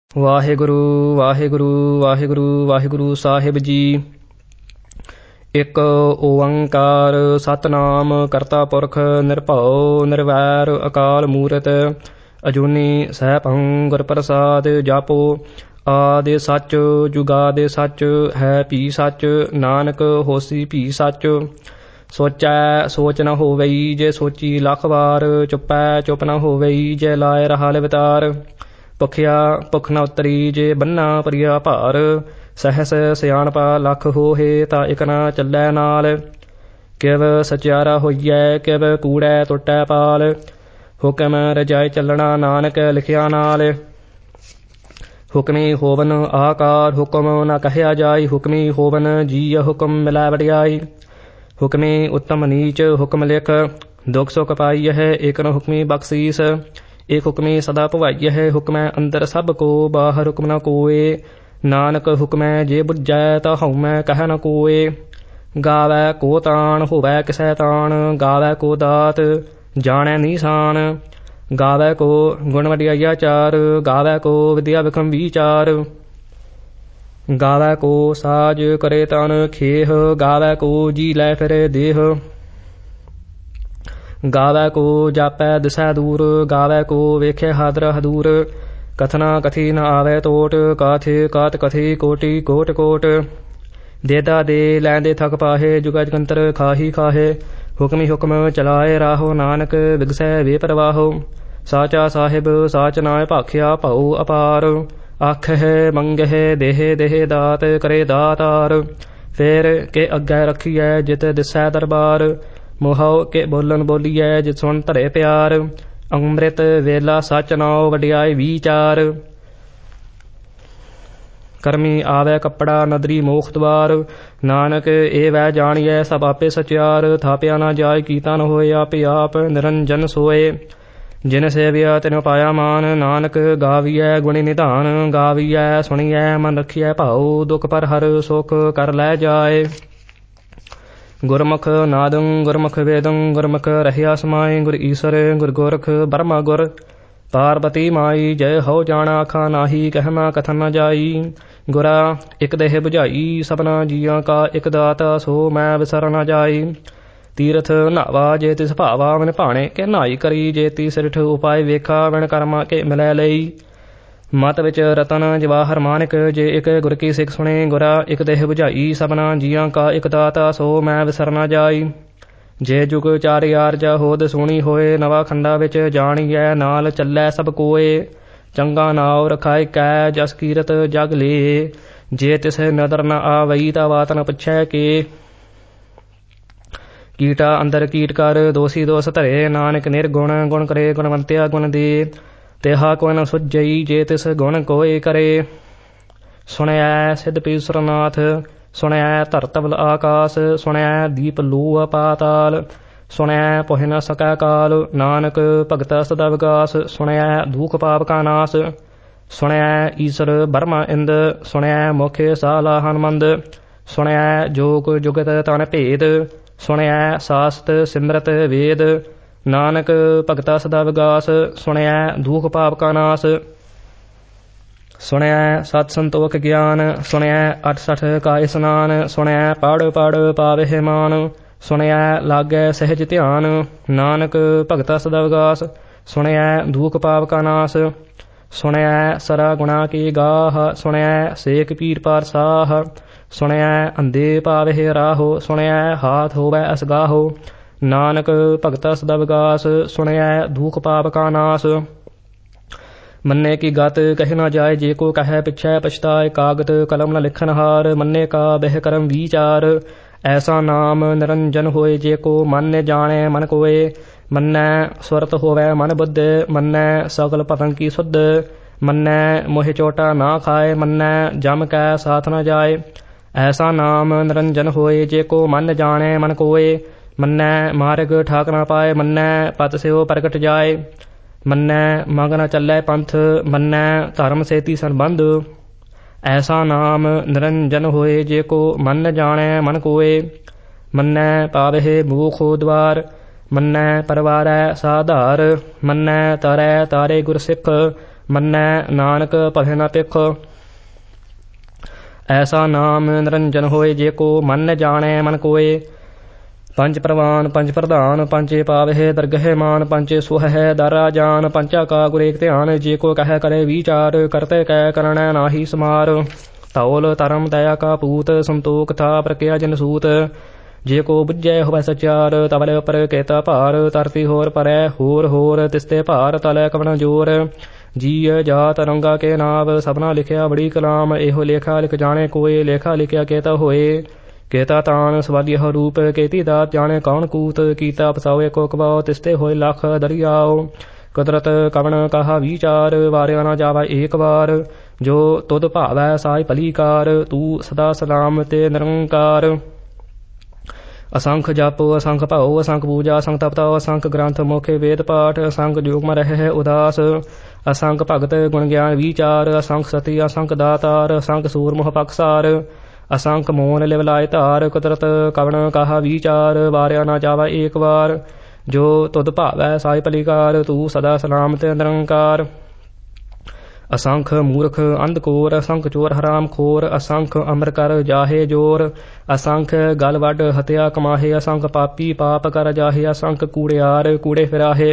ਵਾਹਿਗੁਰੂ ਵਾਹਿਗੁਰੂ ਵਾਹਿਗੁਰੂ ਵਾਹਿਗੁਰੂ ਸਾਹਿਬ ਜੀ। ਇੱਕ ਓੰਕਾਰ ਸਤਿਨਾਮ ਕਰਤਾ ਪੁਰਖ ਨਿਰਭਉ ਨਿਰਵੈਰ ਅਕਾਲ ਮੂਰਤ ਅਜੂਨੀ ਸੈਭੰ ਗੁਰ ਪ੍ਰਸਾਦ। ਜਾਪੋ ਆਦਿ ਸੱਚ ਜੁਗਾਦਿ ਸੱਚ ਹੈ ਭੀ ਸੱਚ, ਨਾਨਕ ਹੋਸੀ ਭੀ ਸੱਚ। ਸੋਚੈ ਸੋਚ ਨ ਹੋਵਈ ਜੇ ਸੋਚੀ ਲੱਖ ਵਾਰ, ਚੁੱਪੈ ਚੁੱਪ ਨ ਹੋਵਈ ਜੇ ਲਾਇ ਰਹਾ ਲਿਵਤਾਰ। ਭੁਖਿਆ ਭੁੱਖ ਨ ਉਤਰੀ ਜੇ ਬੰਨਾ ਭਰੀਆ ਭਾਰ, ਸਹਸ ਸਿਆਣਪਾ ਲੱਖ ਹੋਹੇ ਤਾਂ ਇਕ ਨ ਚੱਲੈ ਨਾਲ। ਕਿਵ ਸਚਿਆਰਾ ਹੋਈਐ ਕਿਵ ਕੂੜੈ ਟੁੱਟੈ ਪਾਲ, ਹੁਕਮ ਰਜਾਇ ਚੱਲਣਾ ਨਾਨਕ ਲਿਖਿਆ ਨਾਲ। ਹੁਕਮੀ ਹੋਵਨ ਆਕਾਰ ਹੁਕਮ ਨ ਕਹਿਆ ਜਾਈ, ਹੁਕਮੀ ਹੋਵਨ ਜੀਅ ਹੁਕਮ ਮਿਲੈ ਵਡਿਆਈ। ਹੁਕਮੀ ਉੱਤਮ ਨੀਚ ਹੁਕਮ ਲਿਖ, ਦੁਖ ਸੁਖ ਪਾਈਐ ਏਕ ਨ ਹੁਕਮੀ ਬਖਸੀਸ। ਏਕ ਹੁਕਮੀ ਸਦਾ ਭਵਾਈਐ, ਹੁਕਮੈ ਅੰਦਰ ਸਭ ਕੋ ਬਾਹਰ ਹੁਕਮ ਨ ਕੋਇ। ਨਾਨਕ ਹੁਕਮੈ ਜੇ ਬੁੱਝੈ ਤਾਂ ਹਉਮੈ ਕਹਿ ਨ ਕੋਇ। ਗਾਵੈ ਕੋ ਤਾਣ ਹੋਵੈ ਕਿਸੈ ਤਾਣ, ਗਾਵੈ ਕੋ ਦਾਤ ਜਾਣੈ ਨੀਸਾਨ। ਗਾਵੈ ਕੋ ਗੁਣ ਵਡਿਆਈਆ ਚਾਰ, ਗਾਵੈ ਕੋ ਵਿਦਿਆ ਵਿਖਮ ਵੀਚਾਰ। ਗਾਵੈ ਕੋ ਸਾਜ ਕਰੇ ਤਨ ਖੇਹ, ਗਾਵੈ ਕੋ ਜੀ ਲੈ ਫਿਰੇ ਦੇਹ। ਗਾਵੈ ਕੋ ਜਾਪੈ ਦਿਸੈ ਦੂਰ, ਗਾਵੈ ਕੋ ਵੇਖੈ ਹਾਦਰ ਹਦੂਰ। ਕਥਨਾ ਕਥੀ ਨ ਆਵੈ ਟੋਟ, ਕਾਥੇ ਕਾਤ ਕਥੀ ਕੋਟੀ ਕੋਟ ਕੋਟ। ਦੇਦਾ ਦੇ ਲੈਂਦੇ ਥਕ ਪਾਹੇ, ਜੁਗਾ ਜਗੰਤਰ ਖਾਹੀ ਖਾਹੇ। ਹੁਕਮੀ ਹੁਕਮ ਚਲਾਏ ਰਾਹੋ, ਨਾਨਕ ਵਿਗਸੈ ਵੇ ਪ੍ਰਵਾਹੋ। ਸਾਚਾ ਸਾਹਿਬ ਸਾਚ ਨਾਇ ਭਾਖਿਆ ਭਉ ਅਪਾਰ, ਆਖਹਿ ਮੰਗਹਿ ਦੇਹ ਦੇਹ ਦਾਤ ਕਰੇ ਦਾਤਾਰ। ਫੇਰ ਕੇ ਅੱਗੇ ਰੱਖੀਐ ਜਿਤ ਦਿਸੈ ਦਰਬਾਰ, ਮੋਹਉ ਕੇ ਬੋਲਣ ਬੋਲੀਐ ਜਿਤ ਸੁਣ ਧਰੇ ਪਿਆਰ। ਅੰਮ੍ਰਿਤ ਵੇਲਾ ਸਚ ਨਾਉ ਵਡਿਆਈ ਵੀਚਾਰ, ਕਰਮੀ ਆਵੈ ਕੱਪੜਾ ਨਦਰੀ ਮੋਖ ਦੁਆਰ। ਨਾਨਕ ਇਹ ਵੈ ਜਾਣੀਐ ਸਭ ਆਪੇ ਸਚਿਆਰ, ਥਾਪਿਆ ਨਾ ਜਾਇ ਕੀਤਾ ਨ ਹੋਇ ਆਪੇ ਆਪ ਨਿਰੰਜਨ ਸੋਏ। ਜਿਨ ਸੇਵਿਆ ਤਿਨ ਪਾਇਆ ਮਾਨ, ਨਾਨਕ ਗਾਵੀਐ ਗੁਣੀ ਨਿਧਾਨ। ਗਾਵੀਐ ਸੁਣੀਐ ਮਨ ਰੱਖੀਐ ਭਾਉ, ਦੁਖ ਪਰ ਹਰ ਸੁਖ ਕਰ ਲੈ ਜਾਏ। ਗੁਰਮੁਖ ਨਾਦੰ ਗੁਰਮੁਖ ਵੇਦੰ, ਗੁਰਮੁਖ ਰਹਿਆ ਸਮਾਈ। ਗੁਰ ਈਸਰ ਗੁਰ ਗੋਰਖ ਬਰਮਾ ਗੁਰ ਪਾਰਬਤੀ ਮਾਈ। ਜੈ ਹਉ ਜਾਣਾ ਆਖਾ ਨਾਹੀ, ਕਹਿਮਾ ਕਥਨ ਨ ਜਾਈ। ਗੁਰਾ ਇਕ ਦੇਹ ਬੁਝਾਈ ਸਭਨਾ ਜੀਆਂ ਕਾ, ਇਕ ਦਾਤਾ ਸੋ ਮੈਂ ਵਿਸਰ ਨ ਜਾਈ। ਤੀਰਥ ਨਾਵਾ ਜੇ ਤਿਸ ਭਾਵਾ, ਵਿਨ ਭਾਣੇ ਕੇ ਨਾਈ ਕਰੀ। ਜੇ ਤੀ ਸਿਰਠ ਉਪਾਇ ਵੇਖਾ, ਵਿਨ ਕਰਮਾ ਕੇ ਮਿਲੈ ਲਈ। ਮਤ ਵਿੱਚ ਰਤਨ ਜਵਾਹਰ ਮਾਨਿਕ, ਜੇ ਇਕ ਗੁਰ ਕੀ ਸਿੱਖ ਸੁਣੇ। ਗੁਰਾ ਇਕ ਦੇਹ ਬੁਝਾਈ ਸਭਨਾ ਜੀਆਂ ਕਾ, ਇਕ ਦਾਤਾ ਸੋ ਮੈਂ ਵਿਸਰ ਨ ਜਾਈ। ਜੇ ਜੁਗ ਚਾਰਿ ਆਰਜਾ ਹੋਦ ਸੁਣੀ ਹੋਏ, ਨਵਾ ਖੰਡਾ ਵਿੱਚ ਜਾਣੀਐ ਨਾਲ ਚੱਲੈ ਸਭ ਕੋਏ। ਚੰਗਾ ਨਾਉ ਰਖਾਇ ਕੈ ਜਸ ਕੀਰਤ ਜਗ ਲੇ, ਜੇ ਤਿਸ ਨਦਰ ਨ ਆਵਈ ਤਾਂ ਬਾਤ ਨ ਪੁੱਛੈ ਕੇ। ਕੀਟਾ ਅੰਦਰ ਕੀਟ ਕਰ ਦੋਸੀ ਦੋਸ ਧਰੇ, ਨਾਨਕ ਨਿਰਗੁਣ ਗੁਣ ਕਰੇ ਗੁਣਵੰਤਿਆ ਗੁਣ ਦੇ। ਤਿਹਾ ਕੋਈ ਨ ਸੁਝਈ ਜੇ ਤਿਸ ਗੁਣ ਕੋਇ ਕਰੇ। ਸੁਣਿਐ ਸਿੱਧ ਪੀਸਰ ਨਾਥ, ਸੁਣਿਐ ਧਰਤਿ ਆਕਾਸ। ਸੁਣਿਐ ਦੀਪ ਲੋਅ ਪਾਤਾਲ, ਸੁਣਿਐ ਪੁਹਿ ਨ ਸਕੈ ਕਾਲ। ਨਾਨਕ ਭਗਤ ਸਦਾ ਵਿਗਾਸ, ਸੁਣਿਐ ਦੂਖ ਪਾਪ ਕਾ ਨਾਸ। ਸੁਣਿਐ ਈਸਰ ਬਰਮਾ ਇੰਦ, ਸੁਣਿਐ ਮੁਖ ਸਾਲਾ ਹਨਮੰਦ। ਸੁਣਿਐ ਜੋਗ ਜੁਗਤ ਤਨ ਭੇਦ, ਸੁਣਿਐ ਸਾਸਤ ਸਿਮਰਤ ਵੇਦ। ਨਾਨਕ ਭਗਤਾ ਸਦਾ ਵਿਗਾਸ, ਸੁਣਿਐ ਦੂਖ ਪਾਪ ਕਾ ਨਾਸ। ਸੁਣਿਐ ਸਤ ਸੰਤੋਖ ਗਿਆਨ, ਸੁਣਿਐ ਅਠ ਸਠ ਕਾ ਇਸਨਾਨ। ਸੁਣਿਐ ਪੜ੍ਹ ਪੜ੍ਹ ਪਾਵਹਿ ਮਾਨ, ਸੁਣਿਐ ਲਾਗੈ ਸਹਿਜ ਧਿਆਨ। ਨਾਨਕ ਭਗਤਾ ਸਦਾ ਵਿਗਾਸ, ਸੁਣਿਐ ਦੂਖ ਪਾਪ ਕਾ ਨਾਸ। ਸੁਣਿਐ ਸਰਾ ਗੁਣਾ ਕੀ ਗਾਹ, ਸੁਣਿਐ ਸੇਕ ਪੀਰ ਪਾਰ ਸਾਹ। ਸੁਣਿਐ ਅੰਧੇ ਪਾਵਹਿ ਰਾਹੋ, ਸੁਣਿਐ ਹਾਥ ਹੋਵੈ ਅਸਗਾਹੋ। ਨਾਨਕ ਭਗਤਾ ਸਦਾ ਵਿਗਾਸ, ਸੁਣਿਐ ਦੂਖ ਪਾਪ ਕਾ ਨਾਸ। ਮੰਨੇ ਕੀ ਗਤ ਕਹਿ ਨ ਜਾਏ, ਜੇ ਕੋ ਕਹਿ ਪਿਛੈ ਪਛਤਾਏ। ਕਾਗਦ ਕਲਮ ਨ ਲਿਖਨ ਹਾਰ, ਮੰਨੇ ਕਾ ਬਹਿ ਕਰਮ ਵੀਚਾਰ। ਐਸਾ ਨਾਮ ਨਿਰੰਜਨ ਹੋਏ, ਜੇ ਕੋ ਮਨ ਜਾਣੈ ਮਨ ਕੋਇ। ਮੰਨੈ ਸੁਰਤ ਹੋਵੈ ਮਨ ਬੁੱਧ, ਮੰਨੈ ਸਗਲ ਭਤੰ ਕੀ ਸੁਧ। ਮੰਨੈ ਮੋਹਿ ਚੋਟਾ ਨਾ ਖਾਏ, ਮੰਨੈ ਜਮ ਕੈ ਸਾਥ ਨ ਜਾਏ। ਐਸਾ ਨਾਮ ਨਿਰੰਜਨ ਹੋਏ, ਜੇ ਕੋ ਮਨ ਜਾਣੈ ਮਨ ਕੋਇ। ਮੰਨੈ ਮਾਰਗ ਠਾਕ ਨ ਪਾਏ, ਮੰਨੈ ਪਤ ਸਿਉ ਪ੍ਰਗਟ ਜਾਏ। ਮੰਨੈ ਮੰਗ ਨ ਚੱਲੈ ਪੰਥ, ਮੰਨੈ ਧਰਮ ਸੇਤੀ ਸੰਬੰਧ। ਐਸਾ ਨਾਮ ਨਿਰੰਜਨ ਹੋਏ, ਜੇ ਕੋ ਮਨ ਜਾਣੈ ਮਨ ਕੋਇ। ਮੰਨੈ ਪਾਵਹਿ ਮੋਖ ਦੁਆਰ, ਮੰਨੈ ਪਰਵਾਰੈ ਸਾਧਾਰ। ਮੰਨੈ ਤਰੈ ਤਾਰੇ ਗੁਰ ਸਿੱਖ, ਮੰਨੈ ਨਾਨਕ ਭਲੇ ਨਾ ਭਿਖ। ਐਸਾ ਨਾਮ ਨਿਰੰਜਨ ਹੋਏ, ਜੇ ਕੋ ਮਨ ਜਾਣੈ ਮਨ ਕੋਏ। ਪੰਜ ਪ੍ਰਵਾਨ ਪੰਜ ਪ੍ਰਧਾਨ, ਪੰਚੇ ਪਾਵਹਿ ਦਰਗਹਿ ਮਾਨ, ਪੰਚੇ ਸੁਹਹਿ ਦਰਾ ਜਾਨ, ਪੰਚਾ ਕਾ ਗੁਰੇਕ ਧਿਆਨ। ਜੇ ਕੋ ਕਹਿ ਕਰੇ ਵਿਚਾਰ, ਕਰਤੇ ਕੈ ਕਰਣੈ ਨਾਹੀ ਸਮਾਰ। ਧੌਲ ਧਰਮ ਦਇਆ ਕਾ ਪੂਤ, ਸੰਤੋਖ ਥਾ ਪ੍ਰਕਿਆ ਜਨ ਸੂਤ। ਜੇ ਕੋ ਬੁੱਝੈ ਹੋਵੈ ਸਚਿਆਰ, ਤਵਲੇ ਉਪਰ ਕੇਤਾ ਭਾਰ। ਧਰਤੀ ਹੋਰ ਪਰੈ ਹੋਰ ਹੋਰ, ਤਿਸਤੇ ਭਾਰ ਤਲੈ ਕਵਣ ਜੋਰ। ਜੀਅ ਜਾਤ ਰੰਗਾ ਕੇ ਨਾਵ, ਸਭਨਾ ਲਿਖਿਆ ਬੜੀ ਕਲਾਮ। ਇਹੋ ਲੇਖਾ ਲਿਖ ਜਾਣੇ ਕੋਏ, ਲੇਖਾ ਲਿਖਿਆ ਕੇਤਾ ਹੋਏ। ਕੇਤਾ ਤਾਨ ਸਵਾਲਿਹ ਰੂਪ, ਕੇਤੀ ਦਾਤ ਜਾਣੇ ਕੌਣ ਕੂਤ। ਕੀਤਾ ਪਸਾਵੇ ਕੋ ਕਵਾਓ, ਤਿਸਤੇ ਹੋਏ ਲੱਖ ਦਰਿਆਓ। ਕੁਦਰਤ ਕਵਣ ਕਹਾ ਵਿਚਾਰ, ਵਾਰਿਆ ਨਾ ਜਾਵਾ ਏਕ ਵਾਰ। ਜੋ ਤੁਧ ਭਾਵੈ ਸਾਈ ਭਲੀ ਕਾਰ, ਤੂੰ ਸਦਾ ਸਲਾਮ ਤੇ ਨਿਰੰਕਾਰ। ਅਸੰਖ ਜਪ ਅਸੰਖ ਭਾਉ, ਅਸੰਖ ਪੂਜਾ ਅਸੰਖ ਤਪਤਾਉ। ਅਸੰਖ ਗ੍ਰੰਥ ਮੁਖੇ ਵੇਦ ਪਾਠ, ਅਸੰਖ ਜੋਗ ਮ ਰਹਿ ਉਦਾਸ। ਅਸੰਖ ਭਗਤ ਗੁਣ ਗਿਆਨ ਵਿਚਾਰ, ਅਸੰਖ ਸਤੀ ਅਸੰਖ ਦਾਤਾਰ। ਅਸੰਖ ਸੂਰਮੁਹ ਪਖਸਾਰ, ਅਸੰਖ ਮੋਨ ਲਿਵ ਲਾਇ ਧਾਰ। ਕੁਦਰਤ ਕਵਣ ਕਹਾ ਵਿਚਾਰ, ਵਾਰਿਆ ਨਾ ਜਾਵਾ ਏਕ ਵਾਰ। ਜੋ ਤੁਧ ਭਾਵੈ ਸਾਈ ਭਲੀ ਕਾਰ, ਤੂੰ ਸਦਾ ਸਲਾਮਤ ਨਿਰੰਕਾਰ। ਅਸੰਖ ਮੂਰਖ ਅੰਧ ਕੋਰ, ਅਸੰਖ ਚੋਰ ਹਰਾਮ ਖੋਰ। ਅਸੰਖ ਅਮਰ ਕਰ ਜਾਹੇ ਜੋਰ, ਅਸੰਖ ਗਲ ਵੱਡ ਹਤਿਆ ਕਮਾਹੇ। ਅਸੰਖ ਪਾਪੀ ਪਾਪ ਕਰ ਜਾਹੇ, ਅਸੰਖ ਕੂੜਿਆਰ ਕੂੜੇ ਫਿਰਾਹੇ।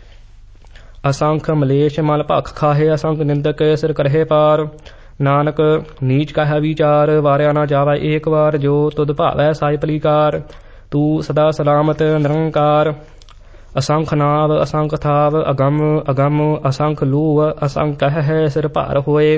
ਅਸੰਖ ਮਲੇਸ਼ ਮਲ ਭਖ ਖਾਹੇ, ਅਸੰਖ ਨਿੰਦਕ ਸਿਰ ਕਰਹਿ ਪਾਰ। ਨਾਨਕ ਨੀਚ ਕਹਿ ਵਿਚਾਰ, ਵਾਰਿਆ ਨਾ ਜਾਵਾ ਏਕ ਵਾਰ। ਜੋ ਤੁਧ ਭਾਵੈ ਸਾਈ ਭਲੀ ਕਾਰ, ਤੂੰ ਸਦਾ ਸਲਾਮਤ ਨਿਰੰਕਾਰ। ਅਸੰਖ ਨਾਵ ਅਸੰਖ ਥਾਵ, ਅਗੰਮ ਅਗੰਮ ਅਸੰਖ ਲੂਹ। ਅਸੰਖ ਕਹਿ ਸਿਰ ਭਾਰ ਹੋਏ।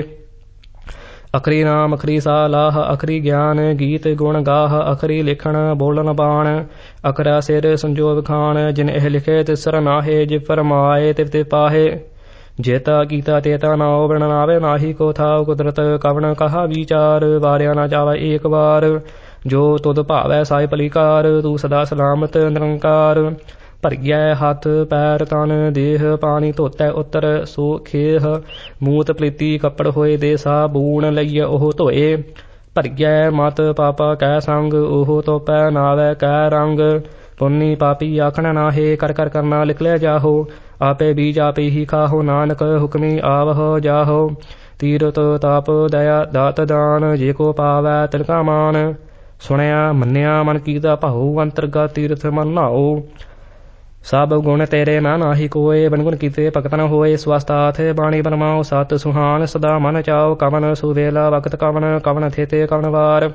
ਅਖਰੀ ਨਾਮ ਅਖਰੀ ਸਾਲਾਹ, ਅਖਰੀ ਗਿਆਨ ਗੀਤ ਗੁਣ ਗਾਹ। ਅਖਰੀ ਲਿਖਣ ਬੋਲਣ ਬਾਣ, ਅਖਰਾ ਸਿਰ ਸੰਜੋਗ ਖਾਨ। ਜਿਨ ਇਹ ਲਿਖੇ ਤਿਸਰ ਨਾਹੇ, ਜਿ ਫਰਮਾਏ ਤਿਵ ਤਿਵ ਪਾਹੇ। ਜੇਤਾ ਕੀਤਾ ਤੇਤਾ ਨਾਉ, ਬਿਨ ਨਾਵੇ ਨਾਹੀ ਕੋ ਥਾਉ। ਕੁਦਰਤ ਕਵਣ ਕਹਾ ਵਿਚਾਰ, ਵਾਰਿਆ ਨਾ ਜਾਵਾ ਏਕ ਵਾਰ। ਜੋ ਤੁਧ ਭਾਵੈ ਸਾਈ ਭਲੀ ਕਾਰ, ਤੂੰ ਸਦਾ ਸਲਾਮਤ ਨਿਰੰਕਾਰ। ਭਰੀਐ ਹੱਥ ਪੈਰ ਤਨ ਦੇਹ, ਪਾਣੀ ਧੋਤੈ ਉਤਰ ਸੋ ਖੇਹ। ਮੂਤ ਪਲੀਤੀ ਕੱਪੜ ਹੋਏ ਦੇ, ਸਾਬੂਣ ਲਈਐ ਉਹ ਧੋਏ। ਭਰੀਐ ਮਤ ਪਾਪਾ ਕੈ ਸੰਗ, ਉਹ ਤੋਪੈ ਨਾਵੈ ਕੈ ਰੰਗ। ਪੁੰਨੀ ਪਾਪੀ ਆਖਣ ਨਾਹੇ, ਕਰ ਕਰ ਕਰਨਾ ਲਿਖ ਲੈ ਜਾਹੋ। ਆਪੇ ਬੀਜ ਆਪੇ ਹੀ ਖਾਹੋ, ਨਾਨਕ ਹੁਕਮੀ ਆਵਹੁ ਜਾਹੋ। ਤੀਰਥ ਤਪ ਦਇਆ ਦਾਤ ਦਾਨ, ਜੇ ਕੋ ਪਾਵੈ ਤਿਲਕਾ ਮਾਨ। ਸੁਣਿਆ ਮੰਨਿਆ ਮਨ ਕੀਤਾ ਭਾਉ, ਅੰਤਰਗਤ ਤੀਰਥ ਮਨ ਨਾਉ। ਸਭ ਗੁਣ ਤੇਰੇ ਮੈਂ ਨਾਹੀ ਕੋਏ, ਬਨ ਗੁਣ ਕੀਤੇ ਭਗਤ ਨ ਹੋਏ। ਸਵਸਤਾਥ ਬਾਣੀ ਬਨਮਾਓ, ਸਤ ਸੁਹਾਨ ਸਦਾ ਮਨ ਚਾਓ। ਕਵਨ ਸੁਵੇਲਾ ਵਕਤ ਕਵਨ, ਕਵਨ ਥੇਤੇ ਕਵਨ ਵਾਰ।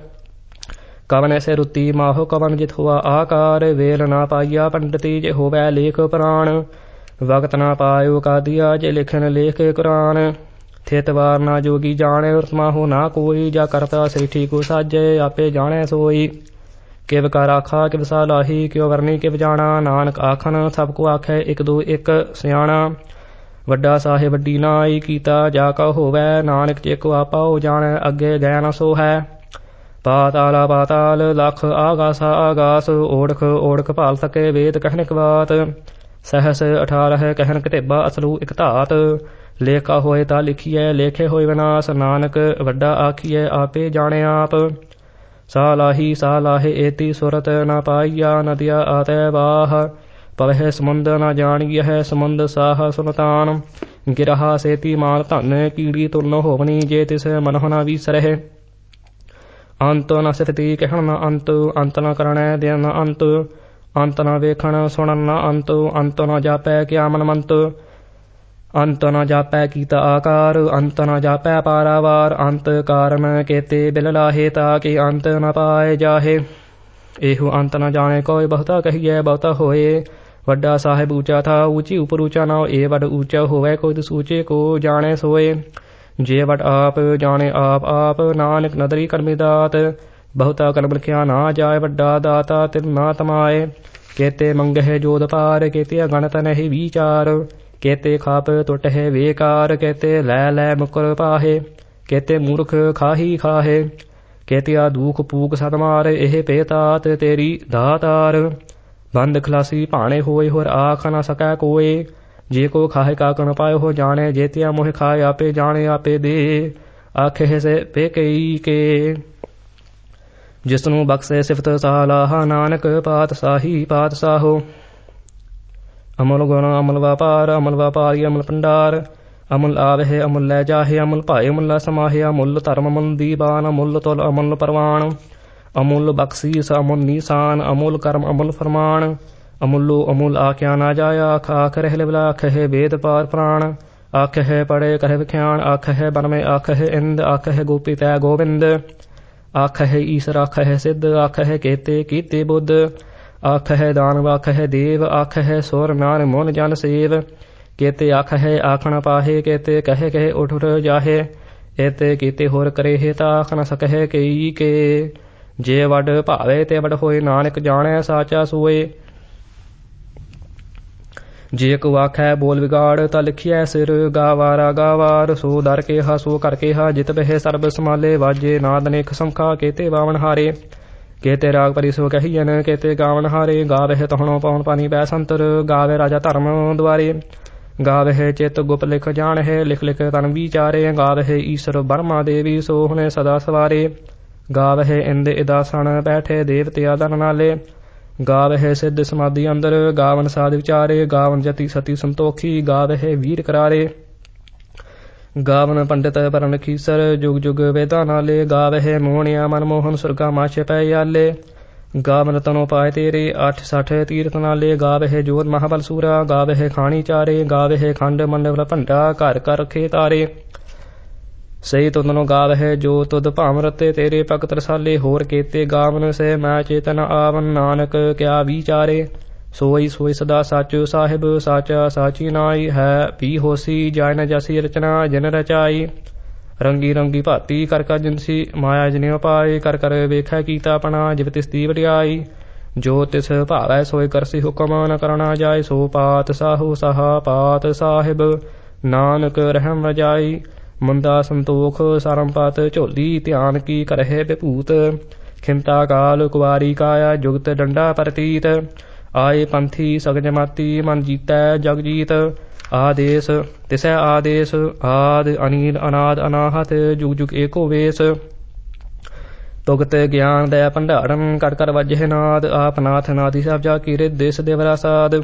ਕਵਨ ਐਸੇ ਰੁੱਤੀ ਮਾਹੋ, ਕਵਨ ਜਿਤ ਹੋਆ ਆਕਾਰ। ਵੇਲ ਨਾ ਪਾਈਆ ਪੰਡਤੀ, ਜੇ ਹੋਵੈ ਲੇਖ ਪੁਰਾਣ। ਵਕਤ ਨਾ ਪਾਇਓ ਕਾਦੀਆ, ਜੇ ਲਿਖਣ ਲੇਖ ਕੁਰਾਨ। ਥਿਤ ਵਾਰ ਨਾ ਜੋਗੀ ਜਾਣੈ, ਰਤਮਾਹੋ ਨਾ ਕੋਈ। ਜਾ ਕਰਤਾ ਸ੍ਰਿਸ਼ਟੀ ਕੋ ਸਾਜੈ, ਆਪੇ ਜਾਣੈ ਸੋਈ। ਕਿਵ ਕਰ ਆਖਾ ਕਿਵ ਸਾਲਾਹੀ, ਕਿਉ ਵਰਨੀ ਕਿਵ ਜਾਣਾ। ਨਾਨਕ ਆਖਣ ਸਭ ਕੋ ਆਖੈ, ਇੱਕ ਦੋ ਇੱਕ ਸਿਆਣਾ। ਵੱਡਾ ਸਾਹਿਬ ਵੱਡੀ ਨਾਈ, ਕੀਤਾ ਜਾ ਕਾ ਹੋਵੈ। ਨਾਨਕ ਜੇ ਕੋ ਆਪਾਉ ਜਾਣੈ, ਅੱਗੇ ਗੈ ਨ ਸੋ ਹੈ। ਪਾਤਾਲਾ ਪਾਤਾਲ ਲਖ ਆਗਾਸਾ ਆਗਾਸ। ਓੜਖ ਓੜਖ ਭਾਲ ਸਕੇ ਵੇਦ ਕਹਿਣ ਬਾਤ। ਸਹਸ 18 ਕਹਿਣ ਕਤੇਬਾ, ਅਸਲੂ ਇਕ ਧਾਤ। ਲੇਖਾ ਹੋਏ ਤਾਂ ਲਿਖੀਐ, ਲੇਖੇ ਹੋਏ ਵਿਨਾਸ਼। ਨਾਨਕ ਵੱਡਾ ਆਖੀਐ, ਆਪੇ ਜਾਣੇ ਆਪ। ਸਾਲਾਹੀ ਸਾਲਾਹੇ ਏਤੀ ਸੁਰਤ, ਨਾ ਪਾਈਆ ਨਦੀਆ ਆਤੈ ਬਾਹ। ਪਵਹਿ ਸਮੁੰਦ ਨਾ ਜਾਣੀਐ, ਸਮੁੰਦ ਸਾਹ ਸੁਲਤਾਨ। ਗਿਰਹਾ ਸੇਤੀ ਮਾਲ ਧਨ, ਕੀੜੀ ਤੁਰਨ ਹੋਵਨੀ, ਜੇ ਤਿਸ ਮਨਹੁ ਨਾ ਵੀਸਰਹਿ। ਅੰਤ ਨ ਸਿਫਤੀ ਕਹਿਣ ਨਾ ਅੰਤ, ਅੰਤ ਨ ਕਰਣੈ ਦਿਨ ਨ ਅੰਤ। ਅੰਤ ਨ ਵੇਖਣ ਸੁਣਨ ਨ ਅੰਤ, ਅੰਤ ਨ ਜਾਪੈ ਕਿਆ ਮਨ ਮੰਤ। ਅੰਤ ਨ ਜਾਪੈ ਕੀਤਾ ਆਕਾਰ, ਅੰਤ ਨ ਜਾਪੈ ਪਾਰਾਵਾਰ। ਅੰਤ ਕਾਰਨ ਕੇਤੇ ਬਿਲ ਲਾਹੇ, ਤਾ ਕਿ ਅੰਤ ਨ ਪਾਏ ਜਾਹੇ। ਇਹੋ ਅੰਤ ਨ ਜਾਣੇ ਕੋਇ, ਬਹੁਤਾ ਕਹੀਐ ਬਹੁਤਾ ਹੋਏ। ਵੱਡਾ ਸਾਹਿਬ ਊਚਾ ਥਾ, ਊਚੀ ਉਪਰ ਊਚਾ ਨਾਉ। ਇਹ ਵੱਡ ਊਚਾ ਹੋਵੈ, ਕੋਈ ਤਿਸ ਊਚੇ ਕੋ ਜਾਣੈ ਸੋਏ। ਜੇ ਵੱਡ ਆਪ ਜਾਣੇ ਆਪ ਆਪ, ਨਾਨਕ ਨਦਰੀ ਕਰਮੀ ਦਾਤ। ਬਹੁਤਾ ਕਰਮ ਲਿਖਿਆ ਨਾ ਜਾਏ, ਵੱਡਾ ਦਾਤਾ ਤਿਲ ਨਾ ਤਮਾਏ। ਕੇਤੇ ਮੰਗਹਿ ਜੋਧ ਪਾਰ, ਕੇਤੇ ਗਣਤ ਨਹਿ ਵਿਚਾਰ। ਕੇਤੇ ਖਾਪ ਟੁੱਟਹਿ ਵੇਕਾਰ, ਕੇਤੇ ਲੈ ਲੈ ਮੁਕਰ ਪਾਹੇ। ਕੇਤੇ ਮੂਰਖ ਖਾਹੀ ਖਾਹੇ, ਕੇਤਿਆ ਦੂਖ ਪੂਕ ਸਦ ਮਾਰ। ਇਹ ਭੇਤਾਤ ਤੇਰੀ ਦਾਤਾਰ। ਬੰਦ ਖਲਾਸੀ ਭਾਣੇ ਹੋਏ, ਹੋਰ ਆਖ ਨਾ ਸਕੈ ਕੋਏ। ਜੇ ਕੋ ਖਾਹੇ ਕਾਕਣ ਪਾਏ ਹੋ ਜਾਣੇ, ਜੇਤਿਆ ਮੋਹ ਖਾਏ ਆਪੇ ਜਾਣੇ ਆਪੇ ਦੇ। ਆਖੇ ਸੇ ਪੇਕਈ ਕੇ, ਜਿਸਨੂੰ ਬਖਸ਼ੇ ਸਿਫਤ ਸਾਲਾਹ। ਨਾਨਕ ਪਾਤਸ਼ਾਹੀ ਪਾਤਸ਼ਾਹੋ। ਅਮਲ ਗੁਣ ਅਮਲ ਵਪਾਰ, ਅਮਲ ਵਪਾਰੀ ਅਮਲ ਭੰਡਾਰ। ਅਮੁੱਲ ਆਵਹਿ ਅਮੁੱਲ ਲੈ ਜਾਹੇ ਅਮੁੱਲ ਭਾਏ ਅਮੁੱਲ ਸਮਾਹੇ ਅਮੁੱਲ ਧਰਮ ਅਮੁੱਲ ਦੀਵਾਨ ਅਮੁੱਲ ਤੁਲ ਅਮੁੱਲ ਪਰਵਾਨ ਅਮੁੱਲ ਬਖਸ਼ੀਸ ਅਮੁੱਲ ਨੀਸਾਨ ਅਮੁੱਲ ਕਰਮ ਅਮੁੱਲ ਫਰਮਾਨ ਅਮੁੱਲੋ ਅਮੁੱਲ ਆਖਿਆ ਨਾ ਜਾਇਆ ਆਖ ਆਖ ਰਹਿ ਲਿਵਲਾ ਆਖ ਹੈ ਵੇਦ ਪਾਰ ਪ੍ਰਾਣ ਆਖ ਹੈ ਪੜੇ ਕਹਿ ਵਿਖਿਆਨ ਆਖ ਹੈ ਬਨਮੇ ਆਖ ਹੈ ਇੰਦ ਆਖ ਹੈ ਗੋਪੀ ਤੈ ਗੋਬਿੰਦ ਆਖ ਹੈ ਈਸਰ ਆਖ ਹੈ ਸਿੱਧ ਆਖ ਹੈ ਕੇਤੇ ਕੀਤੇ ਬੁੱਧ ਆਖ ਹੈ ਦਾਨਵ ਆਖ ਹੈ ਦੇਵ ਆਖ ਹੈ ਸੁਰ ਨਾਰ ਮਨ ਜਨ ਸੇਵ ਕੇਤੇ ਆਖ ਹੈ ਆਖਣ ਪਾਹੇ ਕੇਤੇ ਕਹਿ ਕਹਿ ਉਠ ਉਠ ਜਾਹੇ ਏਤੇ ਕੀਤੇ ਹੋਰ ਕਰੇ ਹੈ ਤਾਂ ਆਖ ਨ ਸਕਹਿ ਕਈ ਕੇ ਜੇ ਵੱਡ ਭਾਵੇ ਤੇ ਵੱਡ ਹੋਏ ਨਾਨਕ ਜਾਣੈ ਸਾਚਾ ਸੋਏ ਜੇ ਕੋ ਆਖੈ ਬੋਲ ਵਿਗਾੜ ਤਾਂ ਲਿਖਿਐ ਸਿਰ ਗਾਵਾਰਾ ਗਾਵਾਰ ਸੋ ਦਰ ਕੇਹਾ ਸੋ ਕਰ ਕੇਹਾ ਜਿਤ ਬਹਿ ਸਰਬ ਸਮਾਲੇ ਵਾਜੇ ਨਾਦ ਨੇਕ ਸੰਖਾ ਕੇਤੇ ਬਾਵਨ ਹਾਰੇ ਕੇਤੇ ਰਾਗ ਪਰੀ ਸੋ ਕਹੀਐਨ ਕੇਤੇ ਗਾਵਨ ਹਾਰੇ ਗਾਵਹਿ ਤਹਣੋ ਪਉਣ ਪਾਣੀ ਬੈ ਸੰਤਰ ਗਾਵੇ ਰਾਜਾ ਧਰਮ ਦੁਆਰੇ ਗਾਵਹਿ ਚਿਤ ਗੁਪ ਲਿਖ ਜਾਣਹਿ ਲਿਖ ਲਿਖ ਤਨ ਵਿਚਾਰੇ ਗਾਵਹਿ ਈਸ਼ਰ ਬਰਮਾ ਦੇਵੀ ਸੋ ਹੁਣੇ ਸਦਾ ਸਵਾਰੇ ਗਾਵਹਿ ਇੰਦ ਇਦਾਸਣ ਬੈਠੇ ਦੇਵਤਿਆ ਦਰ ਨਾਲੇ ਗਾਵਹਿ ਸਿੱਧ ਸਮਾਧੀ ਅੰਦਰ ਗਾਵਨ ਸਾਧ ਵਿਚਾਰੇ ਗਾਵਨ ਜਤੀ ਸਤੀ ਸੰਤੋਖੀ ਗਾਵਹਿ ਵੀਰ ਕਰਾਰੇ ਗਾਵਨ ਪੰਡਿਤ ਪਰਨ ਖੀਸਰ ਜੁਗ ਜੁਗ ਵੇਦਾਂ ਨਾਲੇ ਗਾਵਹਿ ਮੋਹਣਿਆ ਮਨਮੋਹਨ ਸੁਰਗਾ ਮਾਛ ਪੈ ਆਲੇ ਗਾਵਨ ਤਨੋ ਪਾਏ ਤੇਰੇ 860 ਤੀਰਥ ਨਾਲੇ ਗਾਵਹਿ ਜੋਤ ਮਹਾਬਲ ਸੂਰਾ ਗਾਵਹਿ ਖਾਣੀ ਚਾਰੇ ਗਾਵਹਿ ਖੰਡ ਮੰਡਲ ਭੰਡਾ ਘਰ ਘਰ ਰਖੇ ਤਾਰੇ ਸਹੀ ਤੁਧਨੋ ਗਾਵਹਿ ਜੋ ਤੁਧ ਭਾਵ ਰਤੇ ਤੇਰੇ ਭਗਤ ਰਸਾਲੇ ਹੋਰ ਕੇਤੇ ਗਾਵਨ ਸੇ ਮੈਂ ਚੇਤਨ ਆਵਨ ਨਾਨਕ ਕਿਆ ਵਿਚਾਰੇ ਸੋਈ ਸੋਈ ਸਦਾ ਸਾਚੋ ਸਾਹਿਬ ਸਾਚਾ ਸਾਚੀ ਨਾਈ ਹੈ ਵੀ ਹੋਸੀ ਜਾਇ ਨ ਜਸੀ ਰਚਨਾ ਜਿਨ ਰਚਾਈ ਰੰਗੀ ਰੰਗੀ ਭਾਤੀ ਕਰ ਕਰ ਜਿਨਸੀ ਮਾਇਆ ਜਿਨਿ ਪਾਈ ਕਰ ਕਰ ਵੇਖੈ ਕੀਤਾ ਆਪਣਾ ਜਿਵ ਤਿਸ ਦੀ ਵਡਿਆਈ ਜੋ ਤਿਸ ਭਾਵੈ ਸੋਈ ਕਰਸੀ ਹੁਕਮ ਨ ਕਰਨਾ ਜਾਏ ਸੋ ਪਾਤ ਸਾਹੂ ਸਹਾ ਪਾਤ ਸਾਹਿਬ ਨਾਨਕ ਰਹਿਮ ਰਜਾਈ ਮੁੰਦਾ ਸੰਤੋਖ ਸਰਮਪਤ ਝੋਲੀ ਧਿਆਨ ਕੀ ਕਰਹਿ ਵਿਭੂਤ ਖਿੰਤਾ ਕਾਲ ਕੁਵਾਰੀ ਕਾਇਆ ਜੁਗਤ ਡੰਡਾ ਪ੍ਰਤੀਤ ਆਏ ਪੰਥੀ ਸਗਜ ਮਾਤੀ ਮਨ ਜੀਤੈ ਜਗ ਜੀਤ ਆਦੇਸ ਤਿਸੈ ਆਦੇਸ ਆਦ ਅਨੀਲ ਅਨਾਦ ਅਨਾਹਤ ਜੁਗ ਜੁਗ ਏਕੋ ਵੇਸ ਤੁਗਤ ਗਿਆਨ ਦਇਆ ਭੰਡਾਰਨ ਕਰ ਕਰ ਵਜਹਿ ਨਾਦ ਆਪ ਨਾਥ ਨਾਦੀ ਸਭ ਜਾ ਕੀ ਰਿਦ ਦੇਸ ਦੇਵਰਾ ਸਾਧ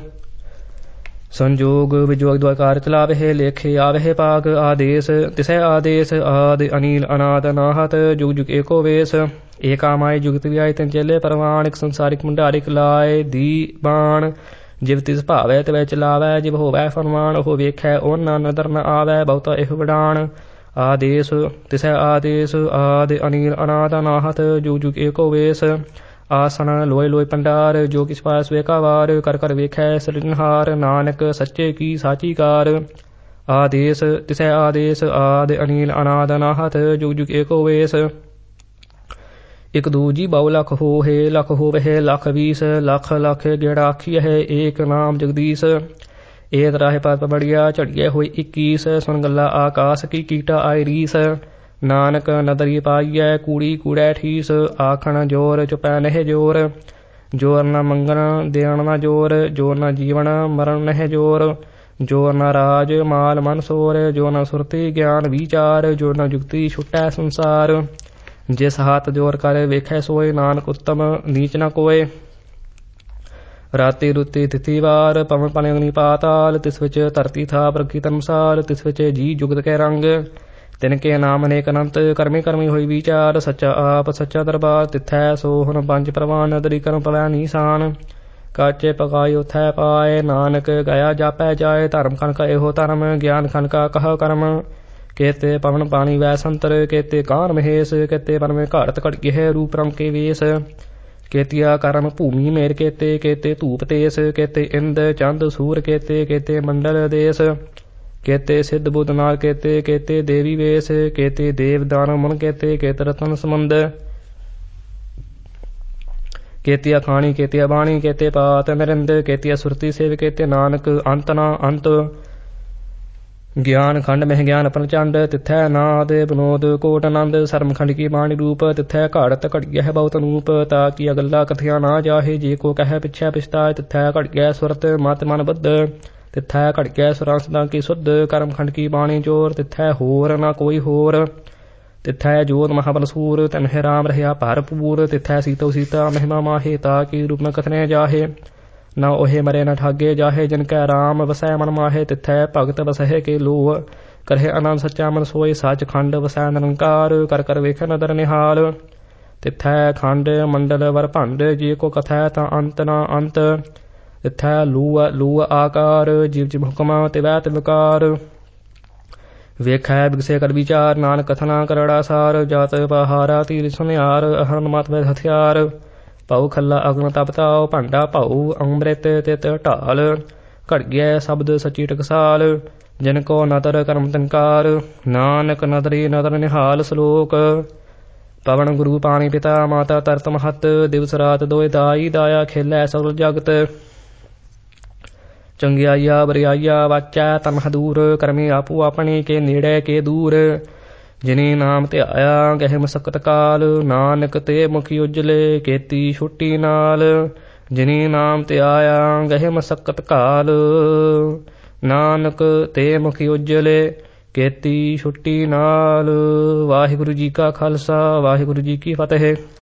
ਸੰਜੋਗ ਵਿਜੋਗ ਦਵਾਕਾਰ ਚਲਾਵਹਿ ਲੇਖੇ ਆਵਹਿ ਪਾਗ ਆਦੇਸ ਤਿਸੈ ਆਦੇਸ ਆਦ ਅਨੀਲ ਅਨਾਦ ਅਨਾਹਤ ਜੁਗ ਜੁਗ ਏਕੋ ਵੇਸ ਏਕਾ ਮਾਈ ਜੁਗਤ ਵਿਆਇ ਤਿਨ ਚੇਲੇ ਪਰਵਾਨਿਕ ਸੰਸਾਰਿਕ ਮੰਡਾਰਿਕ ਲਾਏ ਦੀ ਬਾਣ ਜਿਵ ਤਿਸ ਭਾਵੈ ਤਿਵੈ ਚਲਾਵੈ ਜਿਵ ਹੋਵੈ ਫਰਮਾਨ ਉਹ ਵੇਖੈ ਉਹਨਾਂ ਨਦਰ ਨ ਆਵੈ ਬਹੁਤਾ ਇਹ ਵਡਾਣ ਆਦੇਸ ਤਿਸੈ ਆਦੇਸ ਆਦ ਅਨੀਲ ਅਨਾਦ ਅਨਾਹਤ ਜੁਗ ਜੁਗ ਏਕੋ ਵੇਸ ਆਸਣ ਲੋਏ ਲੋਏ ਪੰਡਾਰ ਜੋ ਕਿਸ ਪਾਸ ਵੇਖਾ ਵਾਰ ਕਰ ਕਰ ਵੇਖੈ ਸਿਰਜਣਹਾਰ ਨਾਨਕ ਸੱਚੇ ਕੀ ਸਾਚੀ ਕਾਰ ਆਦੇਸ ਤਿਸੈ ਆਦੇਸ ਆਦ ਅਨੀਲ ਅਨਾਦ ਅਨਾਹਤ ਜੁਗ ਜੁਗ ਏਕੋ ਵੇਸ ਇਕ ਦੂਜੀ ਬਹੁ ਲਖ ਹੋਹੇ ਲਖ ਹੋਵਹਿ ਲੱਖ 20 ਲੱਖ ਲੱਖ ਗੇੜਾ ਆਖੀਐ ਏਕ ਨਾਮ ਜਗਦੀਸ਼ ਏਤ ਰਾਹੇ ਪਤ ਬੜੀਆ ਝੜੀਏ ਹੋਈ 21 ਸੁਣ ਗੱਲਾ ਆਕਾਸ ਕੀ ਕੀਟਾ ਆਈ ਰੀਸ ਨਾਨਕ ਨਦਰੀ ਪਾਈਐ ਕੂੜੀ ਕੂੜੈ ਠੀਸ ਆਖਣ ਜੋਰ ਚੁਪੈ ਨਹਿ ਜੋਰ ਜੋਰ ਨ ਮੰਗਣ ਦੇਣ ਨ ਜੋਰ ਜੋਰ ਨ ਜੀਵਨ ਮਰਨ ਨਹਿ ਜੋਰ ਜੋਰ ਨ ਰਾਜ ਮਾਲ ਮਨ ਸੋਰ ਜੋ ਨ ਸੁਰਤੀ ਗਿਆਨ ਵਿਚਾਰ ਜੋ ਨ ਜੁਗਤੀ ਛੁਟੈ ਸੰਸਾਰ ਜਿਸ ਹੱਥ ਜੋਰ ਕਰ ਵੇਖੈ ਸੋਏ ਨਾਨਕ ਉੱਤਮ ਨੀਚ ਨ ਕੋਏ ਰਾਤੀ ਰੁੱਤੀ ਤਿਥੀ ਵਾਰ ਪਵਨ ਪਨ ਅਗਨੀ ਪਾਤਾਲ ਤਿਸ ਵਿੱਚ ਧਰਤੀ ਥਾਪ ਰੱਖੀ ਧਰਮਸਾਲ ਤਿਸ ਵਿੱਚ ਜੀ ਜੁਗਤ ਕੈ ਰੰਗ ਤਿਨ ਕੇ ਨਾਮ ਅਨੇਕ ਅਨੰਤ ਕਰਮੀ ਕਰਮੀ ਹੋਈ ਵਿਚਾਰ ਸੱਚਾ ਆਪ ਸੱਚਾ ਦਰਬਾਰ ਤਿਥੈ ਸੋ ਹੁਣ ਪੰਜ ਪ੍ਰਵਾਨ ਨਦਰੀ ਕਰਮ ਪਵੈ ਨੀਸਾਨ ਕਾਚੇ ਪਕਾਈ ਉਥੈ ਪਾਏ ਨਾਨਕ ਗਿਆ ਜਾਪੈ ਜਾਏ ਧਰਮ ਖਨਕਾ ਇਹੋ ਧਰਮ ਗਿਆਨ ਖਨਕਾ ਕਹ ਕਰਮ ਕੇਤੇ ਪਵਨ ਪਾਣੀ ਵੈ ਸੰਤਰ ਕੇਤੇ ਕਾਨ ਮਹੇਸ਼ ਕੇਤੇ ਪਰਮੇ ਘਾੜਤ ਘੜਗੇ ਰੂਪ ਰੰਗ ਕੇ ਵੇਸ ਕੇਤੀਆ ਕਰਮ ਭੂਮੀ ਮੇਰ ਕੇਤੇ ਕੇਤੇ ਧੂਪ ਤੇਸ ਕੇਤੇ ਇੰਦ ਚੰਦ ਸੂਰ ਕੇਤੇ ਕੇਤੇ ਮੰਡਲ ਦੇਸ ਕੇਤੇ ਸਿੱਧ ਬੁੱਧ ਨਾਲ ਕੇਤੇ ਕੇਤੇ ਦੇਵੀ ਵੇਸ ਕੇਤੇ ਦੇਵ ਦਾਨਵ ਮਨ ਕੇਤੇ ਕੇਤ ਰਤਨ ਸਮੰਦ ਕੇਤੀਆ ਖਾਣੀ ਕੇਤੀਆ ਬਾਣੀ ਕੇਤੇ ਪਾਤ ਨਰਿੰਦ ਕੇਤੀਆ ਸੁਰਤੀ ਸੇਵ ਕੇਤੇ ਨਾਨਕ ਅੰਤ ਨਾ ਅੰਤ ਗਿਆਨ ਖੰਡ ਮਹਿ ਗਿਆਨ ਪ੍ਰਚੰਡ ਤਿਥੈ ਨਾਦ ਬਨੋਦ ਕੋਟ ਆਨੰਦ ਸਰਮ ਖੰਡ ਕੀ ਬਾਣੀ ਰੂਪ ਤਿਥੈ ਘਾੜਤ ਘੜੀਐ ਹੈ ਬਹੁਤ ਅਨੂਪ ਤਾ ਕੀ ਅਗਲਾ ਕਥਿਆ ਨਾ ਜਾਹੇ ਜੇ ਕੋ ਕਹਿ ਪਿਛੈ ਪਿਛਤਾ ਤਿਥੈ ਘੜੀਐ ਸੁਰਤ ਮਤ ਮਨ ਬੱਧ ਤਿਥੈ ਘੜੀਐ ਸੁਰਾਂਸਦਾ ਕੀ ਸੁਧ ਕਰਮ ਖੰਡ ਕੀ ਬਾਣੀ ਜੋਰ ਤਿਥੈ ਹੋਰ ਨਾ ਕੋਈ ਹੋਰ ਤਿਥੈ ਜੋਤ ਮਹਾਬਲ ਸੂਰ ਤਨਹਿ ਰਾਮ ਰਹਿਆ ਭਰਪੂਰ ਤਿਥੈ ਸੀਤੋ ਸੀਤਾ ਮਹਿਮਾ ਮਾਹੇ ਤਾ ਕੀ ਰੂਪ ਨ ਕਥਨੇ ਜਾਹੇ ਨਾ ਉਹੇ ਮਰੇ ਨ ਠਾਗੇ ਜਾਹੇ ਜਿਨ ਕੈ ਰਾਮ ਵਸੈ ਮਨ ਮਾਹੇ ਤਿਥੈ ਭਗਤ ਵਸਹਿ ਕੇ ਲੋਹ ਕਰਹਿ ਆਨੰਦ ਸੱਚਾ ਮਨ ਸੋਇ ਸੱਚ ਖੰਡ ਵਸੈ ਨਿਰੰਕਾਰ ਕਰ ਕਰ ਵੇਖੈ ਨਦਰ ਨਿਹਾਲ ਤਿਥੈ ਖੰਡ ਮੰਡਲ ਵਰ ਭੰਡ ਜੇ ਕੋ ਕਥੈ ਤਾਂ ਅੰਤ ਨਾ ਅੰਤ ਤਿਥੈ ਲੂ ਆਕਾਰ ਜਿਵ ਜਿਵ ਹੁਕਮਾ ਤਿਵੈ ਤਿਵਕਾਰ ਵੇਖੈ ਬਿਗਸੇ ਕਰ ਵਿਚਾਰ ਨਾਨਕ ਕਥਨਾ ਕਰੜਾ ਸਾਰ ਜਾਤ ਪਹਾਰਾ ਤੀਰ ਸੁਨਿਆਰ ਅਹਰਨ ਮਤ ਵੇ ਹਥਿਆਰ ਭਉ ਖੱਲਾ ਅਗਨ ਤਪ ਤਾਉ ਭਾਂਡਾ ਭਉ ਅੰਮ੍ਰਿਤ ਤਿਤ ਢਾਲ ਘੜਗਿਆ ਸ਼ਬਦ ਸਚੀ ਟਕਸਾਲ ਜਿਨ ਕੋ ਨਦਰ ਕਰਮ ਤੰਕਾਰ ਨਾਨਕ ਨਦਰੀ ਨਦਰ ਨਿਹਾਲ ਸਲੋਕ ਪਵਨ ਗੁਰੂ ਪਾਣੀ ਪਿਤਾ ਮਾਤਾ ਤਰਤ ਮਹਤ ਦਿਵਸ ਰਾਤ ਦੋਇ ਦਾਈ ਦਾਇਆ ਖੇਲੈ ਸਗਲ ਜਗਤ ਚੰਗਿਆਈਆ ਬਰਿਆਈਆ ਵਾਚੈ ਤਨ ਹਦੂਰ ਕਰਮੀ ਆਪੂ ਆਪਣੀ ਕੇ ਨੇੜੇ ਕੇ ਦੂਰ ਜਿਨੀ ਨਾਮ ਧਿਆਇਆ ਗਹਿ ਮਸਕਤ ਕਾਲ ਨਾਨਕ ਤੇ ਮੁਖੀ ਉਜਲੇ ਕੀਤੀ ਛੁੱਟੀ ਨਾਲ ਜਿਨੀ ਨਾਮ ਧਿਆਇਆ ਗਹਿ ਮਸਕਤ ਕਾਲ ਨਾਨਕ ਤੇ ਮੁਖੀ ਉਜਲੇ ਕੀਤੀ ਛੁੱਟੀ ਨਾਲ। ਵਾਹਿਗੁਰੂ ਜੀ ਕਾ ਖਾਲਸਾ ਵਾਹਿਗੁਰੂ ਜੀ ਕੀ ਫਤਿਹ।